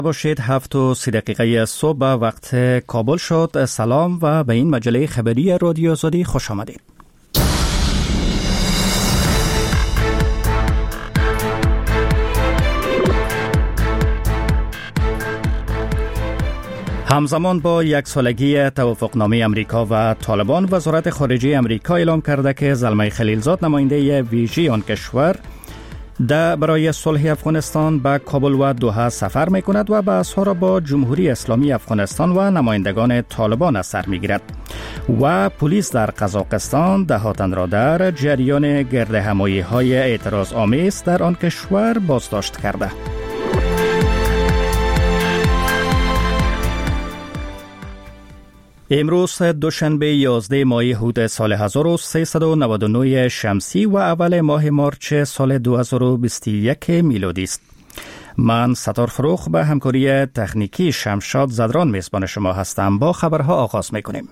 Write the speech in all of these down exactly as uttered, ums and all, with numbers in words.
باشید. هفت و سی دقیقه صبح وقت کابل شد. سلام و به این مجله خبری رادیو آزادی خوش آمدید. همزمان با یک سالگی توافقنامه امریکا و طالبان، وزارت خارجه امریکا اعلام کرده که زلمه خلیلزاد، نماینده ویژه آن کشور در برای صلح افغانستان به کابل و دوحه سفر می کند و بحث‌ها را با جمهوری اسلامی افغانستان و نمایندگان طالبان از سر می گیرد. و پلیس در قزاقستان ده تن را در جریان گردهمایی های اعتراض آمیز در آن کشور بازداشت کرده. امروز دوشنبه یازده ماه هود سال هزار و سیصد و نود و نه شمسی و اول ماه مارچ سال دو هزار و بیست و یک میلادی است. من ستار فروخ به همکاری تکنیکی شمشاد زدران میزبان شما هستم. با خبرها آغاز میکنیم.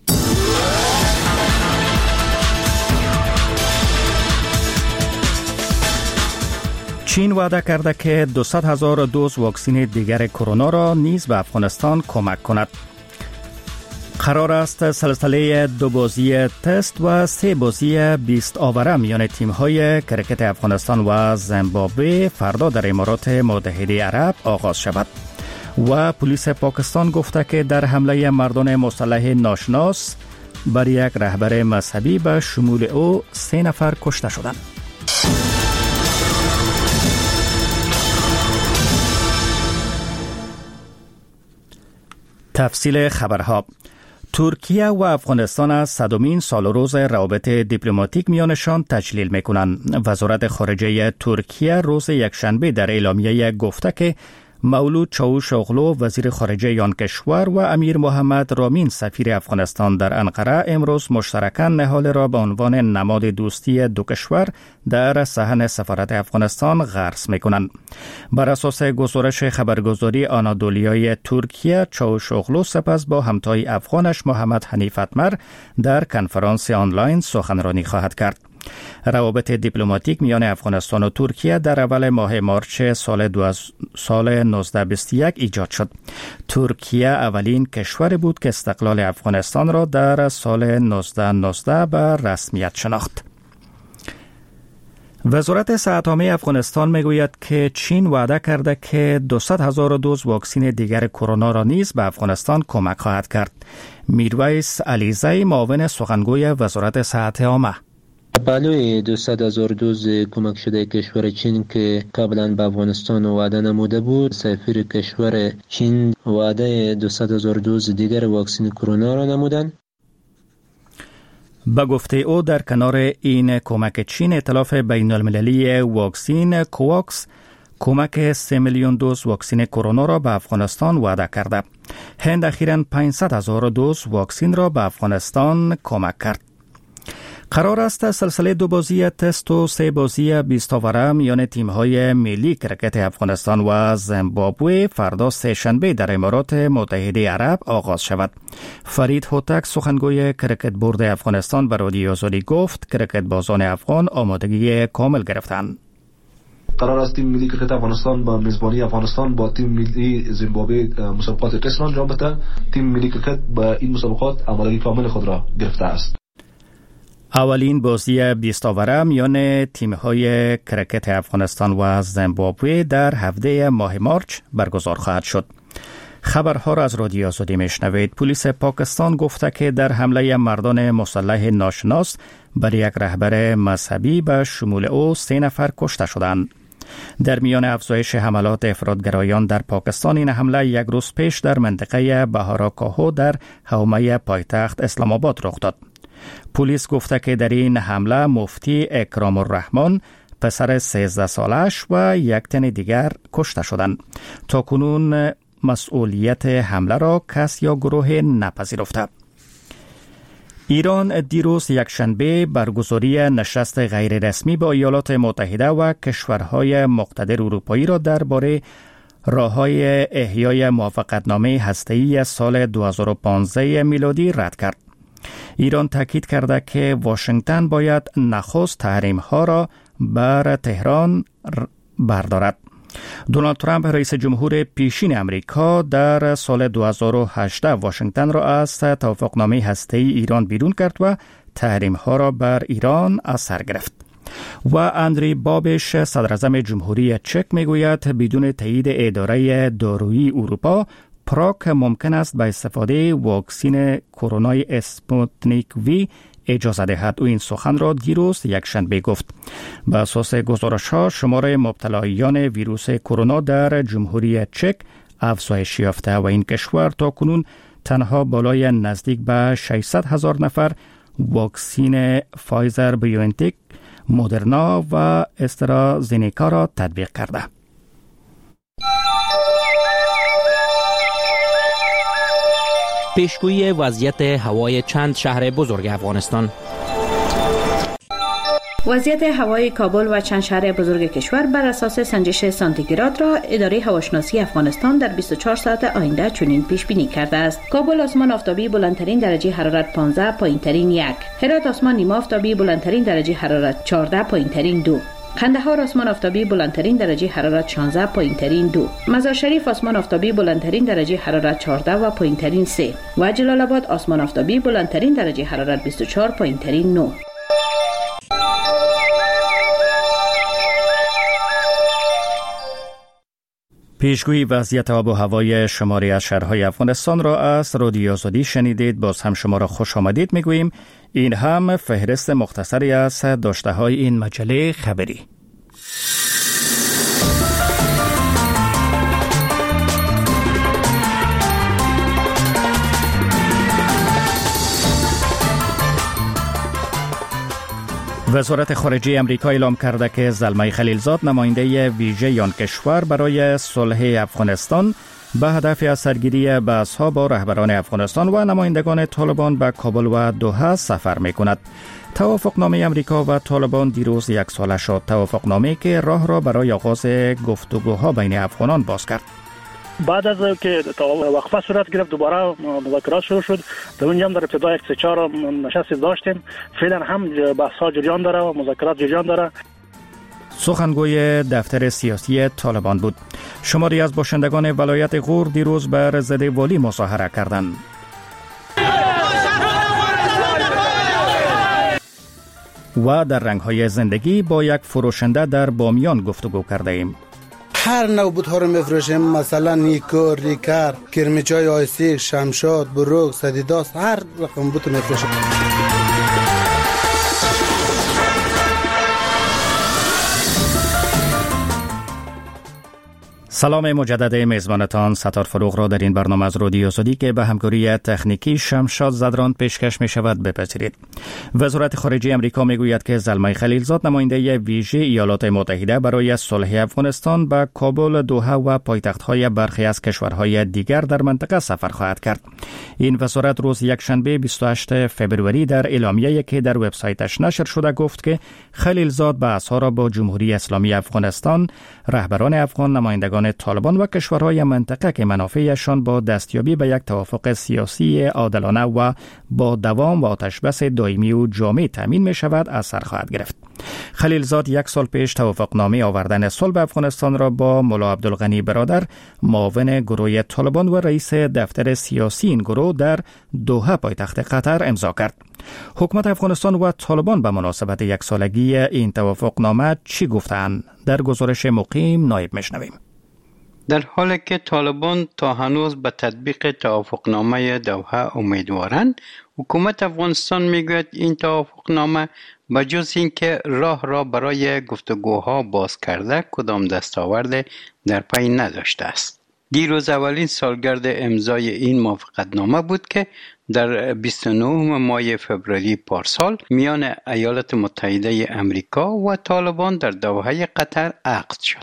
چین وعده کرده که دویست هزار دوز واکسن دیگر کرونا را نیز به افغانستان کمک کند. قرار است سلسله دو بازی تست و سه بازی بیست آوره میان تیم‌های کرکت افغانستان و زیمبابوه فردا در امارات متحده عرب آغاز شود. و پلیس پاکستان گفته که در حمله مردان مسلح ناشناس بر یک رهبر مذهبی به شمول او سه نفر کشته شدند. تفصیل خبرها. ترکیه و افغانستان از صدمین سال روز روابط دیپلماتیک میانشان تجلیل میکنند. وزارت خارجه ترکیه روز یکشنبه در اعلامیه گفته که مولود چاوشاغلو وزیر خارجه آن کشور و امیر محمد رامین سفیر افغانستان در انقره امروز مشترکاً نهال را به عنوان نماد دوستی دو کشور در صحن سفارت افغانستان غرس میکنند. بر اساس گزارش خبرگزاری آنادولیای ترکیه، چاوشاغلو سپس با همتای افغانش محمد حنیف اتمر در کنفرانس آنلاین سخنرانی خواهد کرد. روابط دیپلماتیک میان افغانستان و ترکیه در اول ماه مارچ سال دو سال نوزده بیست و یک ایجاد شد. ترکیه اولین کشور بود که استقلال افغانستان را در سال نوزده نوزده به رسمیت شناخت. وزارت صحت عامه افغانستان میگوید که چین وعده کرده که دویست هزار دوز واکسن دیگر کرونا را نیز به افغانستان کمک خواهد کرد. میرویس علیزی، معاون سخنگوی وزارت صحت عامه: بالای دویست هزار دوز کمک شده کشور چین که قبلا به افغانستان وعده نموده بود، سفیر کشور چین وعده دویست هزار دوز دیگر واکسن کرونا را نمودند. به گفته او در کنار این کمک چین، ائتلاف بین المللی واکسن کوواکس کمک سه میلیون دوز واکسن کرونا را به افغانستان وعده کرده. هند اخیراً پانصد هزار دوز واکسن را به افغانستان کمک کرد. قرار است سلسله دو بازی تست و سه بازی بیست آوره میان تیم‌های ملی کرکت افغانستان و زیمبابوه فردا سه شنبه در امارات متحده عرب آغاز شود. فرید هوتک، سخنگوی کرکت بورد افغانستان، به رادیو آزادی گفت کرکت بازان افغان آمادگی کامل گرفتند. قرار است تیم ملی کرکت افغانستان با میزبانی افغانستان با تیم ملی زیمبابوه مسابقات تست را انجام بده. تیم ملی کرکت با این مسابقات آمادگی کامل خود را گرفته است. اولین بازی بیست آوره میان تیم‌های کرکت افغانستان و زیمبابوه در هفده ماه مارچ برگزار خواهد شد. خبرها را از رادیو آزادی میشنوید. پلیس پاکستان گفته که در حمله مردان مسلح ناشناس بر یک رهبر مذهبی به شمول او سه نفر کشته شدند. در میان افزایش حملات افراطگرایان در پاکستان، این حمله یک روز پیش در منطقه بهاراکاهو در حومه پایتخت اسلام آباد رخ داد. پلیس گفته که در این حمله مفتی اکرام الرحمن، پسر سیزده سالش و یک تن دیگر کشته شدند. تا کنون مسئولیت حمله را کس یا گروه نپذیرفته. ایران دیروز یکشنبه برگزاری نشست غیر رسمی با ایالات متحده و کشورهای مقتدر اروپایی را درباره راه‌های احیای موافقتنامه هسته‌ای سال دو هزار و پانزده میلادی رد کرد. ایران تاکید کرده که واشنگتن باید نخست تحریم‌ها را بر تهران بردارد. دونالد ترامپ رئیس جمهور پیشین امریکا در سال دو هزار و هجده واشنگتن را از توافقنامه هسته‌ای ایران بیرون کرد و تحریم‌ها را بر ایران از سر گرفت. و اندری بابش صدراعظم جمهوری چک میگوید بدون تایید اداره دارویی اروپا پراگ ممکن است به استفاده واکسن کرونا اسپوتنیک وی اجازه دهد. او این سخن را دیروز یکشنبه گفت. به اساس گزارش‌ها شمار مبتلایان ویروس کرونا در جمهوری چک افزایش یافته و این کشور تا کنون تنها بالای نزدیک به ششصد هزار نفر واکسن فایزر بیوانتک، مدرنا و استرازینیکا را تطبیق کرده. پیشگویی وضعیت هوای چند شهر بزرگ افغانستان. وضعیت هوای کابل و چند شهر بزرگ کشور بر اساس سنجش سانتیگراد را اداره هواشناسی افغانستان در بیست و چهار ساعت آینده چنین پیش بینی کرده است. کابل آسمان آفتابی بلندترین درجه حرارت پانزده، پایینترین یک. هرات آسمان نیمه آفتابی بلندترین درجه حرارت چهارده، پایینترین دو. قندهار آسمان آفتابی بلندترین درجه حرارت شانزده، پایینترین دو. مزار شریف آسمان آفتابی بلندترین درجه حرارت چهارده و پایینترین سه. و جلال آباد آسمان آفتابی بلندترین درجه حرارت بیست و چهار، پایینترین نه. پیشگویی وضعیت آب و هوای شماری از شهرهای افغانستان را از رادیو آزادی شنیدید. باز هم شما را خوش آمدید میگوییم. این هم فهرست مختصری از داشته های این مجله خبری. وزارت خارجه امریکا اعلام کرده که زلمه خلیلزاد نماینده ویژه آن کشور برای صلح افغانستان به هدف از سرگیری بحث‌ها با رهبران افغانستان و نمایندگان طالبان به کابل و دوحه سفر می‌کند. توافقنامه امریکا و طالبان دیروز یک ساله شد. توافقنامه که راه را برای آغاز گفتگوها بین افغانان باز کرد. بعد از که وقفه صورت گرفت دوباره مذاکرات شروع شد. در اونجا هم در ابتدا یک سه چهار نشست داشتیم. فعلا هم بحث‌ها جریان داره و مذاکرات جریان داره. سخنگوی دفتر سیاسی طالبان بود. شماری از باشندگان ولایت غور دیروز بر ضد والی مظاهره کردند. و در رنگ‌های زندگی با یک فروشنده در بامیان گفتگو کرده ایم. هر نوع بوت‌ها رو می‌فروشیم، مثلا نیکو، ریکر، کرمیچای آیسی، شمشاد، بروک، سدیداس، هر رقم بوت می‌فروشیم. سلام مجدد میزبانتان ستار فروغ را در این برنامه از رادیو آزادی که به همکاری تکنیکی شمشاد زدران پیشکش می شود بپذیرید. وزارت خارجه امریکا می گوید که زلمه خلیلزاد نماینده ویژه ایالات متحده برای صلح افغانستان به کابل، دوحه و پایتخت‌های برخی از کشورهای دیگر در منطقه سفر خواهد کرد. این وزارت روز یکشنبه بیست و هشتم فوریه در اعلامیه‌ای که در وبسایتش نشر شده گفت که خلیلزاد بحث‌ها را با جمهوری اسلامی افغانستان، رهبران افغان، نمایندگان طالبان و کشورهای منطقه که منافعشان با دستیابی به یک توافق سیاسی عادلانه و با دوام و آتشبس دائمی و جامع تامین می شود از سر خواهد گرفت. خلیلزاد یک سال پیش توافقنامه آوردن صلح به افغانستان را با ملا عبدالغنی برادر، معاون گروه طالبان و رئیس دفتر سیاسی این گروه در دوحه پایتخت قطر امضا کرد. حکومت افغانستان و طالبان به مناسبت یک سالگی این توافقنامه چی گفتند؟ در گزارش مقیم نایب میشنویم. در حالی که طالبان تا هنوز به تطبیق توافقنامه دوحه امیدوارند، حکومت افغانستان میگوید این توافقنامه بجز اینکه راه را برای گفتگوها باز کرده کدام دستاورد در پی نداشته است. دیروز اولین سالگرد امضای این موافقتنامه بود که در بیست و نهم ماه فوریه پارسال میان ایالات متحده امریکا و طالبان در دوحه قطر عقد شد.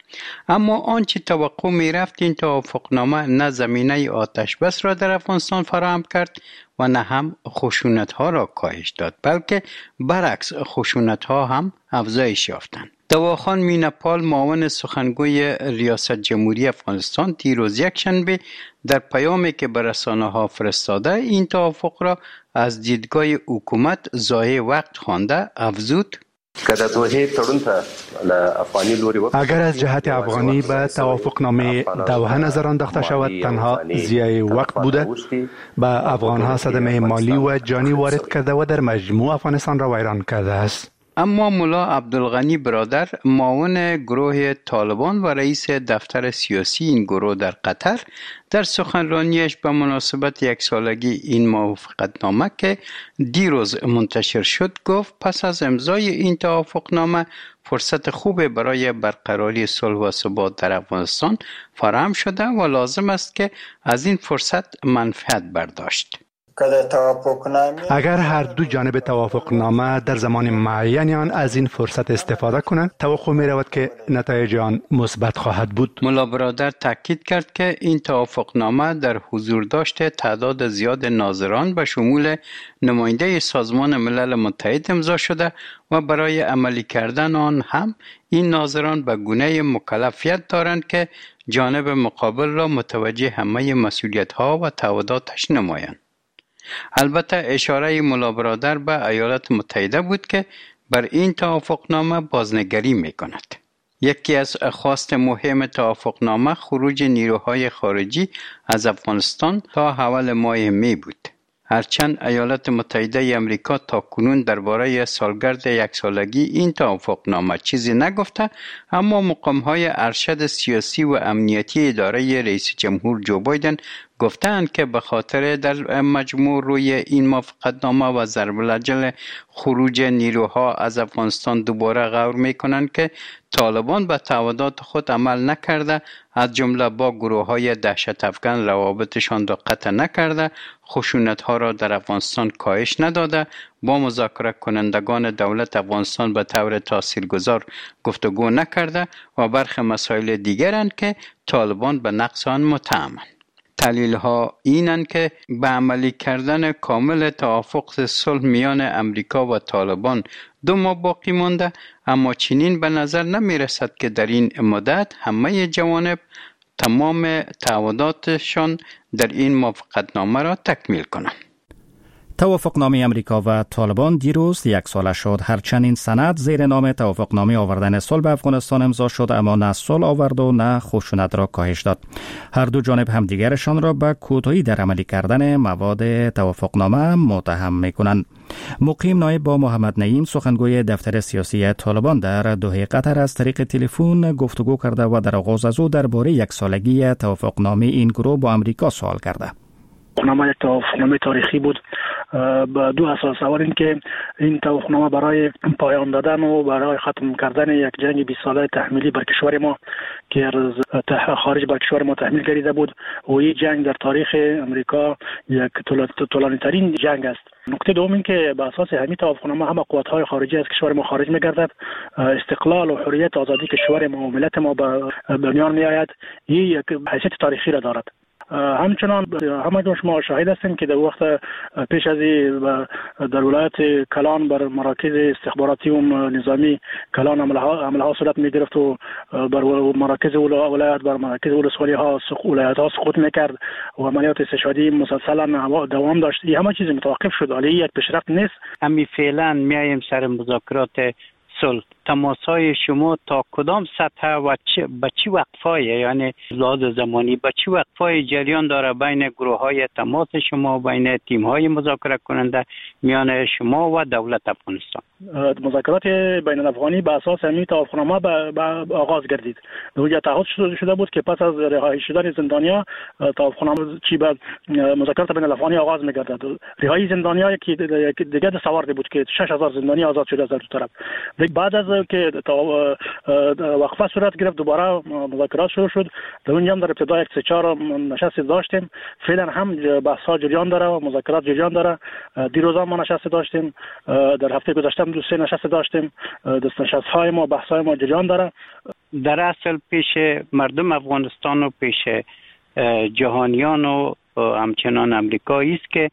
اما آنچه توقع می رفت این توافقنامه نه زمینه آتش بس را در افغانستان فراهم کرد و نه هم خشونت ها را کاهش داد، بلکه برعکس خشونت ها هم افزایش یافتند. دواخان مینپال معاون سخنگوی ریاست جمهوری افغانستان دیروز یکشنبه در پیامی که به رسانه ها فرستاده این توافق را از دیدگاه حکومت ضایع وقت خوانده افزود: اگر از جهت افغانی به توافقنامه دوحه نظر انداخته شود، تنها ضیاع وقت بوده، به افغانها صدمه مالی و جانی وارد کرده و در مجموع افغانستان را ویران کرده است. اما ملا عبدالغنی برادر، معاون گروه طالبان و رئیس دفتر سیاسی این گروه در قطر، در سخنرانیش به مناسبت یک سالگی این موافقتنامه که دیروز منتشر شد گفت پس از امضای این توافقنامه فرصت خوب برای برقراری صلح و ثبات در افغانستان فراهم شده و لازم است که از این فرصت منفعت برداشت. اگر هر دو جانب توافقنامه در زمان معین آن از این فرصت استفاده کنند، توقع می رود که نتایج آن مثبت خواهد بود. ملا برادر تاکید کرد که این توافقنامه در حضور داشته تعداد زیاد ناظران به شمول نماینده سازمان ملل متحد امضا شده و برای عملی کردن آن هم این ناظران به گونه مکلفیت دارند که جانب مقابل را متوجه همه مسئولیت‌ها و تعهداتش نمایند. البته اشاره ملا برادر به ایالات متحده بود که بر این توافقنامه بازنگری می کند. یکی از خواست مهم توافقنامه خروج نیروهای خارجی از افغانستان تا حول ماه می بود. هرچند ایالات متحده امریکا تا کنون درباره سالگرد یک سالگی این توافقنامه چیزی نگفته، اما مقام‌های ارشد سیاسی و امنیتی اداره رئیس جمهور جو بایدن گفتند که به خاطر در مجموع روی این موافقتنامه و ضرب العجل خروج نیروها از افغانستان دوباره غور می‌کنند که طالبان به تعهدات خود عمل نکرده، از جمله با گروه‌های دهشت افکن روابطشان را قطع نکرده، خشونت‌ها را در افغانستان کاهش نداده، با مذاکره کنندگان دولت افغانستان به طور تاثیرگذار گفتگو نکرده و برخی مسائل دیگرند که طالبان به نقص آن متهمند. تحلیل ها اینند که به عملی کردن کامل توافق صلح میان امریکا و طالبان دو ماه باقی مانده، اما چنین به نظر نمی رسد که در این مدت همه جوانب تمام تعهداتشان در این موافقتنامه را تکمیل کنند. توافقنامه امریکا و طالبان دیروز یک ساله شد. هرچند این سند زیر نام توافقنامه آوردن صلح به افغانستان امضا شد، اما نه صلح آورد و نه خشونت را کاهش داد. هر دو جانب همدیگرشان را به کوتاهی در عملی کردن مواد توافقنامه متهم می‌کنند. مقیم نایب با محمد نعیم، سخنگوی دفتر سیاسی طالبان در دوحه قطر، از طریق تلفن گفتگو کرده و در آغاز از او درباره یک سالگی توافقنامه این گروه با امریکا سوال کرده. توافقنامه یک توافقنامه تاریخی بود با دو اساس. اول این که این توافقنامه برای پایان دادن و برای ختم کردن یک جنگ بیست ساله تحمیلی بر کشور ما که از خارج بر کشور ما تحمیل گردیده بود و این جنگ در تاریخ امریکا یک طولانی ترین جنگ است. نکته دوم این که به اساس همین توافقنامه همه قوت‌های خارجی از کشور ما خارج می‌گردد، استقلال و حریت آزادی کشور ما و ملت ما به بنیان می‌آید. این یک حیثیت تاریخی را دارد. همچنان همه شما شاهد هستیم که در وقت پیش از در ولایت کلان بر مراکز استخباراتی و نظامی کلان عمله ها صورت می گرفت و بر مراکز ولایت بر مراکز ولسوالی ها ولایت ها سقوط میکرد و عملیات استشهادی مسلسلا دوام داشت. این همه چیز متوقف شد، ولی یک پیشرفت نیست. امی فعلا میایم سر مذاکرات صلح. تماس‌های شما تا کدام سطح و چه به چه وقفه‌ای، یعنی لحاظ زمانی به چه وقفه‌ای جریان داره بین گروه‌های تماس شما، بین تیم‌های مذاکره کننده میان شما و دولت افغانستان؟ مذاکرات بین الافغانی به اساس همین توافقنامه به آغاز گردید. اونجا تعهد شده بود که پس از رهایی شدن زندانیا توافقنامه چی به مذاکرات بین الافغانی آغاز می‌گردد. رهایی زندانیا که دیگه دستاورد بود که شش هزار زندانی آزاد شده از دو طرف. بعد از که وقفه صورت گرفت دوباره مذاکرات شروع شد. در اونجا هم در ابتدا یک سه چهار نشست داشتیم. فعلا هم بحث ها جریان داره و مذاکرات جریان داره. دیروز هم ما نشست داشتیم، در هفته گذشته هم دو سه نشست داشتیم. دست نشست های ما بحث های ما جریان داره. در اصل پیش مردم افغانستان و پیش جهانیان و همچنان امریکایی است که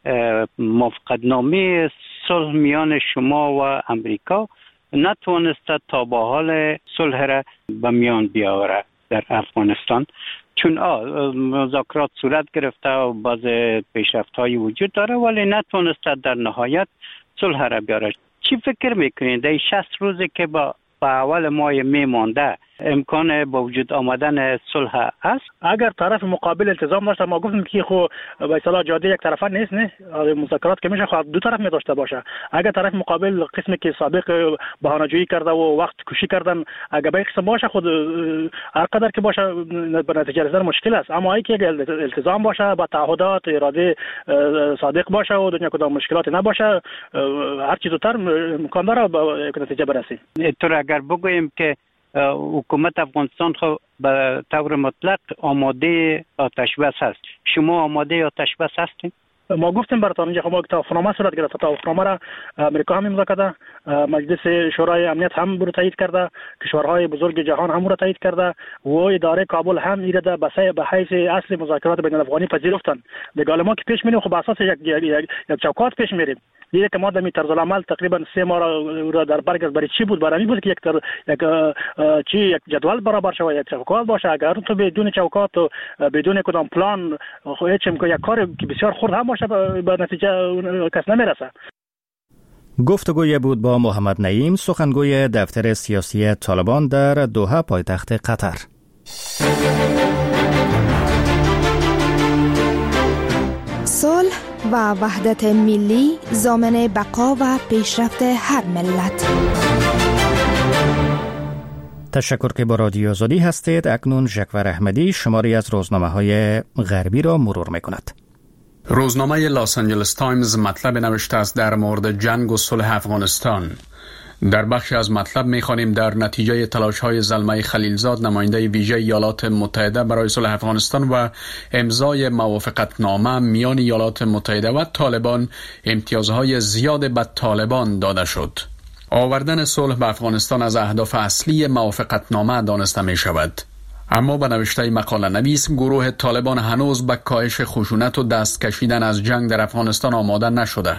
موافقتنامه صلح میان شما و امریکا نتوانسته تا به حال صلح را به میان بیاوره در افغانستان، چون مذاکرات صورت گرفته و بعض پیشرفت‌های وجود داره ولی نتوانسته در نهایت صلح را بیاره. چی فکر میکنید در شصت روزی که با با اول ماه می مانده امکان با وجود آمدن صلح است؟ اگر طرف مقابل التزام داشته، ما گفتیم که خو به اصطلاح جاده یک طرفه نیست، نه مذاکرات که میشه خود دو طرف می داشته باشه. اگر طرف مقابل قسمی که سابق بهانه‌جویی کرده و وقت کشی کردن، اگر به قسم باشه خود هر قدر که باشه به نتیجه رسیدن مشکل است. اما اگه که التزام باشه با تعهدات اراده صادق باشه و دنیا کدام مشکلاتی نباشه، هر چیز زودتر امکان داره به نتیجه برسیم. اینطور اگر بگوییم که حکومت افغانستان خو به طور مطلق آماده آتش بس هست، شما آماده آتش بس هستین؟ ما گفتیم براتون اینجا ما توافقنامه صورت گرفته. توافقنامه را امریکا هم امضا کرده، مجلس شورای امنیت هم برو تایید کرده، کشورهای بزرگ جهان هم رو تایید کرده و اداره کابل هم ایرده به حیث اصل مذاکرات بین الافغانی پذیرفتن. دیگه ما که پیش میریم خب به اساس یک یک چوکات پیش میریم. دیگه که ما در طرز العمل تقریبا سه ماه را در برگ برای چی بود؟ برای بود که یک تر یک چی یک جدول برابر شود، یک چوکات باشه. اگر تو بدون چوکات و بدون کدام پلان خو هیچ امکان یک کار که بسیار خرد هم باشه به نتیجه کس نمیرسه. گفتگوی بود با محمد نعیم، سخنگوی دفتر سیاسی طالبان در دوحه پایتخت قطر. صلح و وحدت ملی ضامن بقا و پیشرفت هر ملت. تشکر که با رادیو آزادی هستید. اکنون ژکور احمدی شماری از روزنامه‌های غربی را مرور می‌کند. روزنامه لاس آنجلس تایمز مطلب نوشته است در مورد جنگ و صلح افغانستان. در بخشی از مطلب می‌خوانیم در نتیجه تلاش‌های زلمه خلیلزاد نماینده ویژه ایالات متحده برای صلح افغانستان و امضای موافقتنامه میان ایالات متحده و طالبان، امتیازهای زیاد به طالبان داده شد. آوردن صلح به افغانستان از اهداف اصلی موافقتنامه دانسته می‌شود. اما به نوشته مقاله نویس، گروه طالبان هنوز به کاهش خشونت و دست کشیدن از جنگ در افغانستان آماده نشده.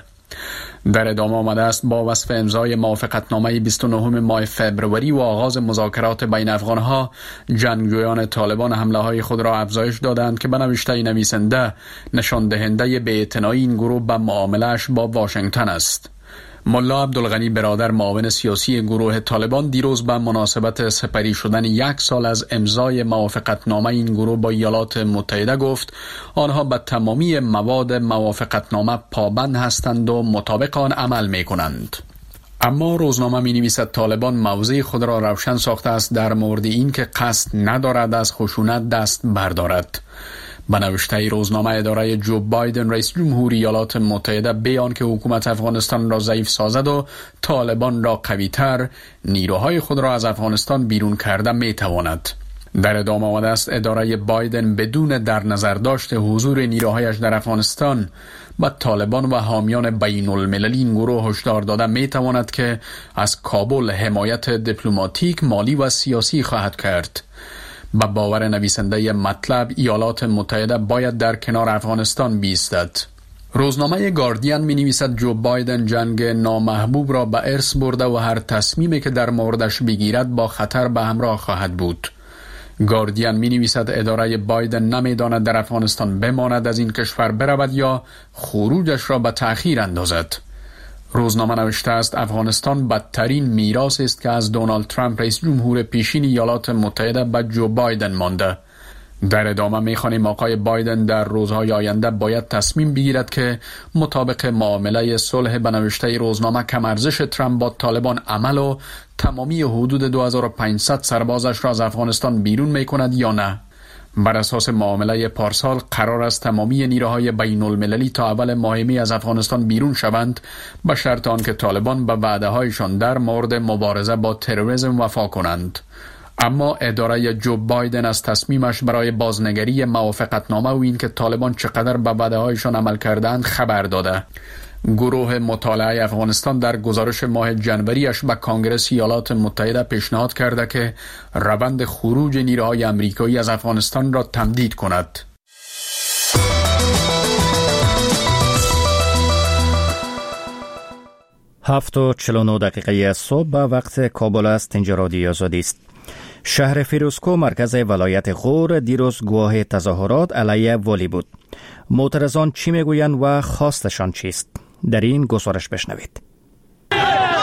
در ادامه آمده است با وصف امضای موافقتنامه بیست و نهم ماه فوریه و آغاز مذاکرات بین افغانها، جنگجویان طالبان حمله های خود را افزایش دادند که به نوشته نویسنده نشان دهنده بی‌اعتنایی این گروه به معامله‌اش با واشنگتن است. ملا عبدالغنی برادر، معاون سیاسی گروه طالبان، دیروز به مناسبت سپری شدن یک سال از امضای موافقتنامه این گروه با ایالات متحده گفت آنها به تمامی مواد موافقتنامه پابند هستند و مطابق آن عمل می کنند. اما روزنامه می نویسد طالبان موضع خود را روشن ساخته است در مورد این که قصد ندارد از خشونت دست بردارد. به نوشته روزنامه، اداره جو بایدن رئیس جمهور ایالات متحده بیان که حکومت افغانستان را ضعیف سازد و طالبان را قوی‌تر، نیروهای خود را از افغانستان بیرون کرده می تواند. در ادامه آمده است اداره بایدن بدون در نظر داشت حضور نیروهایش در افغانستان با طالبان و حامیان بین المللی این گروه هشدار داده می تواند که از کابل حمایت دیپلماتیک، مالی و سیاسی خواهد کرد. با باور نویسنده مطلب، ایالات متحده باید در کنار افغانستان بایستد. روزنامه گاردین می نویسد جو بایدن جنگ نامحبوب را به ارث برده و هر تصمیمی که در موردش بگیرد با خطر به همراه خواهد بود. گاردین می نویسد اداره بایدن نمی داند در افغانستان بماند، از این کشور برود یا خروجش را به تأخیر اندازد. روزنامه نوشته است افغانستان بدترین میراث است که از دونالد ترامپ رئیس جمهور پیشین ایالات متحده به جو بایدن مانده. در ادامه می‌خوانیم آقای بایدن در روزهای آینده باید تصمیم بگیرد که مطابق معامله صلح به نوشته روزنامه کم ارزش ترامپ با طالبان عمل و تمامی حدود دو هزار و پانصد سربازش را از افغانستان بیرون می‌کند یا نه. بر اساس معامله پارسال قرار است تمامی نیروهای بین المللی تا اول ماه می از افغانستان بیرون شوند، به شرط آنکه طالبان به وعده‌هایشان در مورد مبارزه با تروریسم وفا کنند. اما اداره جو بایدن از تصمیمش برای بازنگری موافقتنامه و این که طالبان چقدر به وعده‌هایشان عمل کردند خبر داده. گروه مطالعه افغانستان در گزارش ماه جنوریش به کانگرس ایالات متحده پیشنهاد کرده که روند خروج نیروهای آمریکایی از افغانستان را تمدید کند. هفت و چهل و نه دقیقه صبح به وقت کابل است. اینجا رادیو آزادی است. شهر فیروزکو مرکز ولایت غور دیروز گواه تظاهرات علیه والی بود. معترضان چی میگویند و خواستشان چیست؟ در این گزارش بشنوید.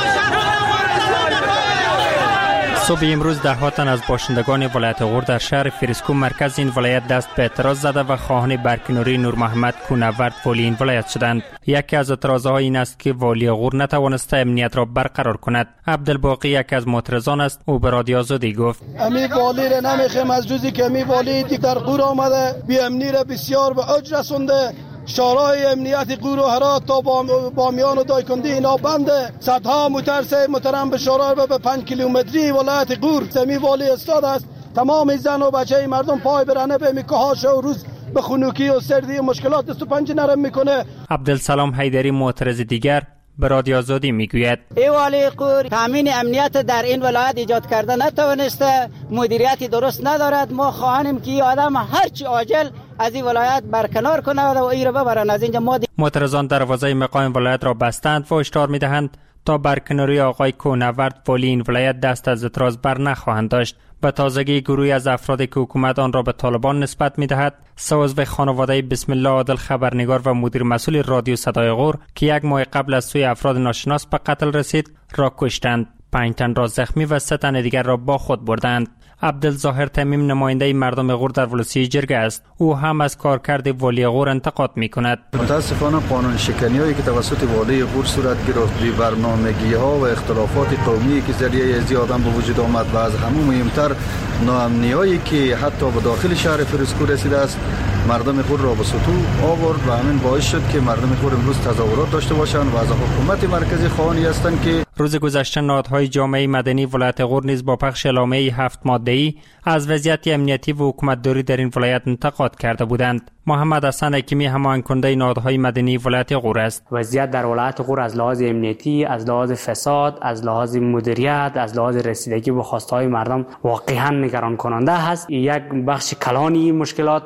صبح امروز ده ها تن از باشندگان ولایت غور در شهر فریسکو مرکز این ولایت دست به اعتراض زده و خواهان برکناری نور محمد کونورد والی این ولایت شدند. یکی از اعتراضها این است که والی غور نتوانسته امنیت را برقرار کند. عبدالباقی یکی از معترضان است. او به رادیو آزادی گفت: امی والی را نمیخوایم از روزی که امی والی در غور آمده بی امنی را بسیار به اوج رسونده. شورای امنیت غور و هرات تا بامیان و دایکندی اینا بنده. صدها موتر محترم به شورای به پنج کیلومتری ولایت غور سمی والی استاد است. تمام زن و بچه مردم پای برهنه به میکاهاش و روز به خنوکی و سردی و مشکلات دست و پنجه نرم میکنه. عبدالسلام حیدری معترض دیگر به رادیو آزادی میگوید: ای والی غور تامین امنیت در این ولایت ایجاد کرده نتوانسته، مدیریتی درست ندارد. ما خواهانیم که این آدم هرچی عاجل از این ولایت برکنار کنه و این رو ببرن از اینجا. معترضان دروازه مقام ولایت را بستند و هشدار میدهند تا برکناری آقای کونورد والی این ولایت دست از اعتراض بر نخواهند داشت. به تازگی گروهی از افرادی که حکومت آن را به طالبان نسبت می‌دهد، سه عضو خانواده بسم الله عادل خبرنگار و مدیر مسئول رادیو صدای غور که یک ماه قبل از سوی افراد ناشناس به قتل رسید را کشتند. پنج تن را زخمی و سه تن دیگر را با خود بردند. عبدالظاهر تمیم نماینده مردم غور در ولسی جرگه است. او هم از کارکرد والی غور انتقاد می‌کند. متاسفانه قانون شکنی‌هایی که توسط والی غور صورت گرفت، بی برنامگی‌ها و اختلافات قومی که ذریعه از آدم به وجود آمد و از همه مهمتر ناامنی‌هایی که حتی به داخل شهر فریسکو رسیده است، مردم غور را به سطوح آورد و همین باعث شد که مردم غور امروز تظاهرات داشته باشند و از حکومت مرکزی خواهانی هستند که روز گذشته نهادهای جامعه مدنی ولایت غور نیز با پخش اعلامیه هفت ماده‌ای از وضعیت امنیتی و حکومتداری در این ولایت انتقاد کرده بودند. محمد حسن حکیمی هماهنگ کننده نهادهای مدنی ولایت غور است. وضعیت در ولایت غور از لحاظ امنیتی، از لحاظ فساد، از لحاظ مدیریت، از لحاظ رسیدگی به خواستهای مردم واقعا نگران کننده است. یک بخش کلانی مشکلات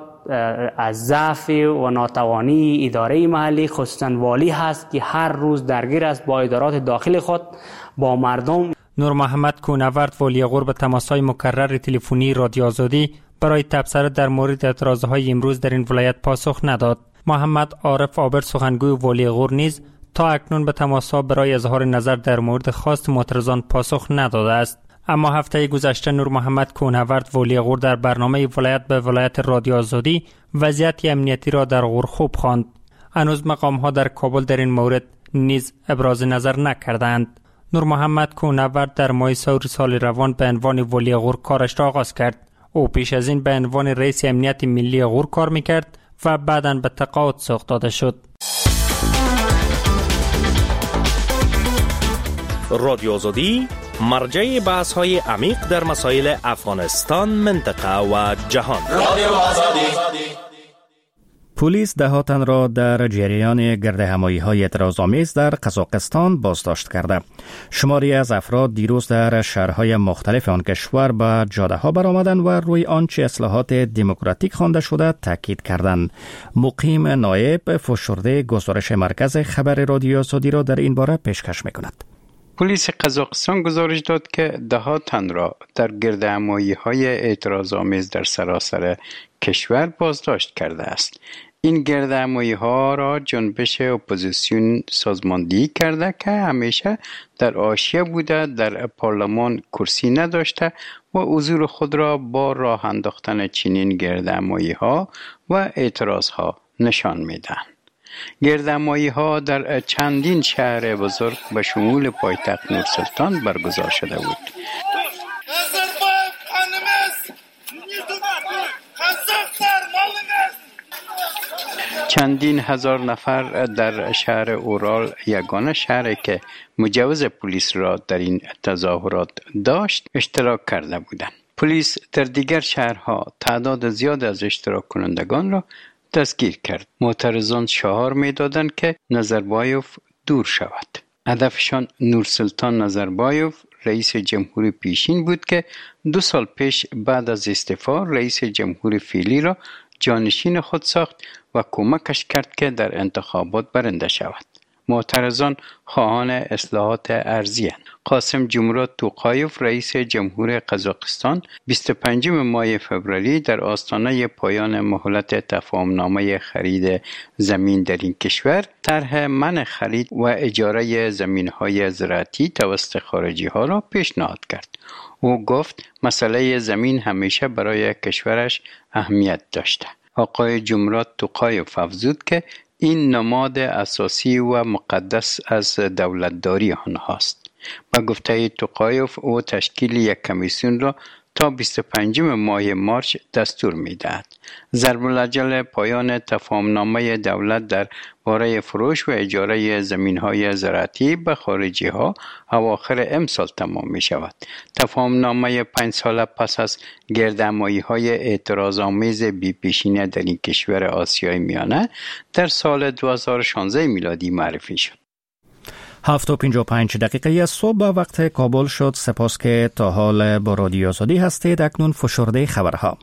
از ضعف و ناتوانی اداره محلی خصوصا والی هست که هر روز درگیر است با ادارات داخل خود با مردم. نور محمد کونورد والی غور به تماس‌های مکرر تلفنی رادیو آزادی برای تبصره در مورد اعتراضهای امروز در این ولایت پاسخ نداد. محمد عارف عابر سخنگوی والی غور نیز تا اکنون به تماس‌ها برای اظهار نظر در مورد خواست معترضان پاسخ نداده است. اما هفته گذشته نور محمد کونورد والی غور در برنامه ولایت به ولایت رادیو آزادی وضعیت امنیتی را در غور خوب خواند. هنوز مقام‌ها در کابل در این مورد نیز ابراز نظر نکردند. نور محمد کونورد در ماه سور سال روان به عنوان والی غور کارش را آغاز کرد. او پیش از این به عنوان رئیس امنیت ملی غور کار میکرد و بعداً به تقاعد سوق داده شد. رادیو آزادی مرجع بحث های عمیق در مسائل افغانستان، منطقه و جهان. رادیو آزادی. پلیس ده تن را در جریان گردهمایی‌های اعتراض‌آمیز در قزاقستان بازداشت کرده. شماری از افراد دیروز در شهرهای مختلف آن کشور به جاده‌ها برآمدند و روی آنچه اصلاحات دموکراتیک خوانده شده تاکید کردند. مقیم نایب فشرده گزارش مرکز خبر رادیو آزادی را در این باره پیشکش می‌کند. پلیس قزاقستان گزارش داد که ده ها تن را در گردهمایی‌های اعتراض‌آمیز در سراسر کشور بازداشت کرده است. این گردهمایی‌ها را جنبش اپوزیسیون سازماندهی کرده که همیشه در حاشیه بوده، در پارلمان کرسی نداشته و حضور خود را با راه انداختن چنین گردهمایی‌ها و اعتراض‌ها نشان می‌دهند. گردهمایی‌ها در چندین شهر بزرگ به شمول پایتخت نورسلطان برگزار شده بود. چندین هزار نفر در شهر اورال، یگانه شهری که مجوز پلیس را در این تظاهرات داشت، اشتراک کرده بودند. پلیس در دیگر شهرها تعداد زیاد از اشتراک کنندگان را دستگیر کرد. معترضان شعار می‌دادند که نظربایوف دور شود. هدفشان نورسلطان نظربایوف رئیس جمهور پیشین بود که دو سال پیش بعد از استعفا رئیس جمهور فعلی را جانشین خود ساخت و کمکش کرد که در انتخابات برنده شود. معترضان خواهان اصلاحات ارضی اند. قاسم جمرات توقایف رئیس جمهور قزاقستان بیست و پنجم ماه فوریه در آستانه پایان مهلت تفاهمنامه خرید زمین در این کشور طرح منع خرید و اجاره زمین‌های زراعتی توسط خارجی‌ها را پیشنهاد کرد. او گفت مسئله زمین همیشه برای کشورش اهمیت داشته. آقای جمرات توقایف افزود که این نماد اساسی و مقدس از دولتداری آنهاست. با گفته توقایف او تشکیل یک کمیسیون را تا بیست و پنجم ماه مارس دستور می‌دهد. ضرب الاجل پایان تفاهمنامه دولت در باره فروش و اجاره زمین‌های زراعتی به خارجی‌ها اواخر امسال تمام می‌شود. تفاهمنامه پنج ساله پس از گردهمایی‌های اعتراض‌آمیز بی‌پیشینه در این کشور آسیای میانه در سال دو هزار و شانزده میلادی معرفی شد. هفت و پنج و پنج دقیقه صبح به وقت کابل شد. سپاس که تا حال با رادیو آزادی هستید. اکنون فشرده خبرها.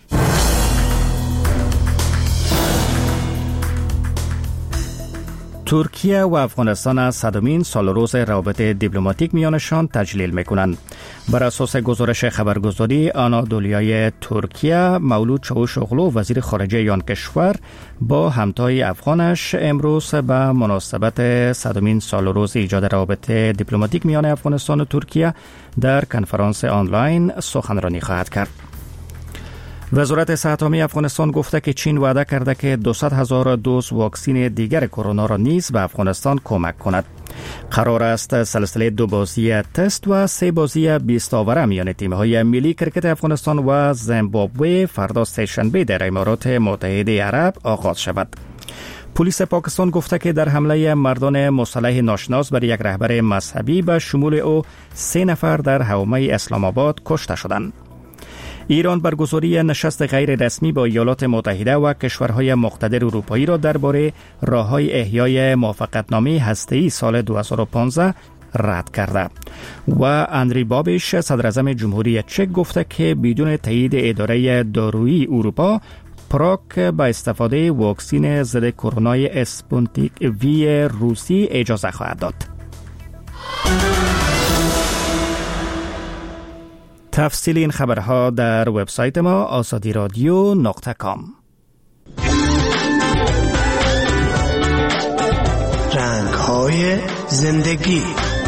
ترکیه و افغانستان از صدمین سال روز روابط دیپلماتیک میانشان تجلیل میکنند. بر اساس گزارش خبرگزاری آنادولیای ترکیه، مولود چاوشوغلو وزیر خارجه آن کشور با همتای افغانش امروز به مناسبت صدمین سال روز ایجاد روابط دیپلماتیک میان افغانستان و ترکیه در کنفرانس آنلاین سخنرانی خواهد کرد. وزارت صحت عامه افغانستان گفته که چین وعده کرده که دویست هزار دوز واکسین دیگر کرونا را نیز به افغانستان کمک کند. قرار است سلسله دو بازی تست و سه بازی بیست آوره میان تیم‌های ملی کرکت افغانستان و زیمبابوه فردا سه‌شنبه در امارات متحده عرب آغاز شود. پلیس پاکستان گفته که در حمله مردان مسلح ناشناس بر یک رهبر مذهبی به شمول او سه نفر در حومه اسلام آباد کشته شدند. ایران برگزاری نشست غیر رسمی با ایالات متحده و کشورهای مقتدر اروپایی را درباره راه‌های احیای موافقتنامه هسته‌ای سال دو هزار و پانزده رد کرده و اندری بابیش صدر اعظم جمهوری چک گفته که بدون تایید اداره دارویی اروپا پراگ با استفاده واکسن ضد کرونا اسپوتنیک وی روسی اجازه خواهد داد. تفصیل این خبرها در وبسایت ما آزادی رادیو نقطه کام. رنگ‌های زندگی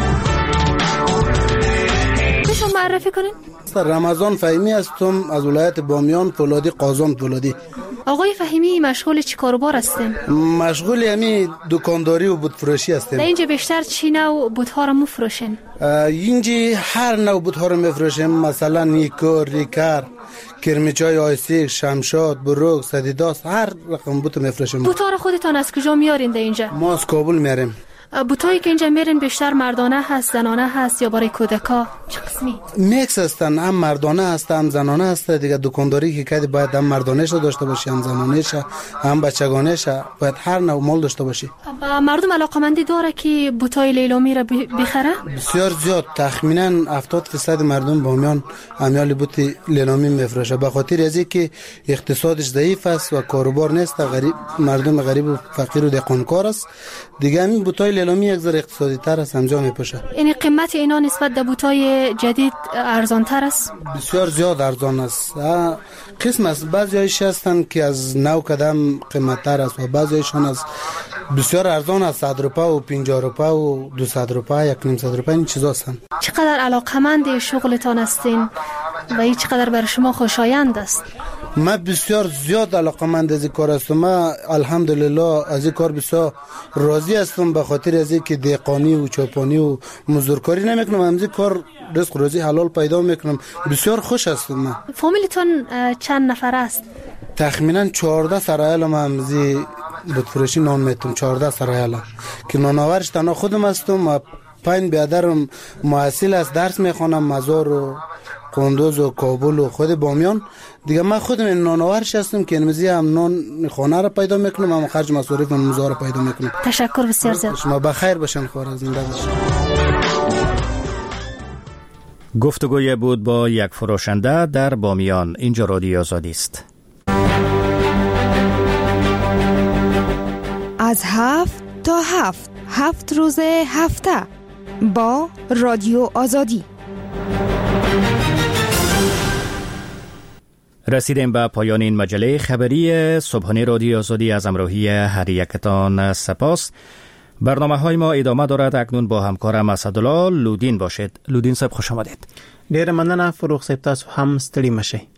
کشو معرفی کنین؟ رمضان فهیمی هستم از ولایت بامیان فولادی قازان فولادی. آقای فهیمی مشغول چی کاروبار هستیم؟ مشغول همی دکانداری و بوت فروشی هستیم. در اینجا بیشتر چی نوع بوت‌ها رو میفروشین؟ اینجا هر نوع بوت‌ها رو میفروشیم، مثلا نیکو، ریکر، کرمیچای آیسی، شمشاد، بروک، سدیداس، هر رقم بوت میفروشیم. بوت‌ها رو خودتان از کجا میارین در اینجا؟ ما از کابل میاریم. بوتایی که اینجا میرین بیشتر مردانه هست، زنانه هست یا برای کودکا؟ چه قسمی؟ میکس هستن، هم مردانه هست هم زنانه هست. دیگه دکانداری که کردی باید هم مردانه‌اش داشته باشی، هم زنانه‌اش، هم بچگانه‌اش، باید هر نوع مال داشته باشی. مردم علاقمندی داره که بوتای لیلامی را بخره؟ بسیار زیاد، تخمینا هفتاد درصد مردم بامیان امیال بوت لیلامی میفروشه، به خاطر از اینکه اقتصادش ضعیف است و کاروبار نیست، غریب مردم غریب و فقیر و دهقانکار است. دیگه همین بوتای لیلامی یک ذره اقتصادی تر است، انجام میپوشه. یعنی قیمت اینا نسبت به بوتای جدید ارزان تر است؟ بسیار زیاد ارزان است. قسم است، بعضیایش هستن که از نو قدم قیمت تر است و بعضیایشان از بسیار ارزان است، صد روپیه و پنجاه روپیه و دویست روپیه، یک نیم صد روپیه، این چیزا هستن. چقدر علاقمند شغلتان هستین و این چقدر برای شما خوشایند است؟ ما بسیار زیاد علاقمند از این کار هستم. ما الحمدلله از این کار بسیار راضی هستم، به خاطر از اینکه دهقانی و چوپانی و مزدورکاری نمیکنم، از این کار رزق و روزی حلال پیدا میکنم. بسیار خوش هستم. ما فامیلتون چند نفر است؟ تخمینا چهارده سرایل ما همزی بودفروشی نان میتونم، چهارده سرایل که نانآورش تنها خودم هستم و پنج بیادرم محصل است، درس میخوانم مزار و قندوز و کابل و خود بامیان. دیگه من خودم این نانآورش هستم که امروزی هم نان خانه را پیدا میکنم، هم خرج مصارف من مزار را پیدا میکنم. تشکر بسیار زیاد. شما بخیر باشین، خدا زنده باشین. گفتگوی بود با یک فروشنده در بامیان. اینجا رادیو آزادی است. از هفت تا هفت هفت روز هفته با رادیو آزادی. رسیدیم به پایان این مجله خبری صبحانه رادیو آزادی. از همراهی هر یکتان سپاس. برنامه های ما ادامه دارد. اکنون با همکارم اسدالله لودین باشید. لودین صاحب خوش آمدید. ډیر مننه فروغ صاحب، تاسو هم ستړي مشئ.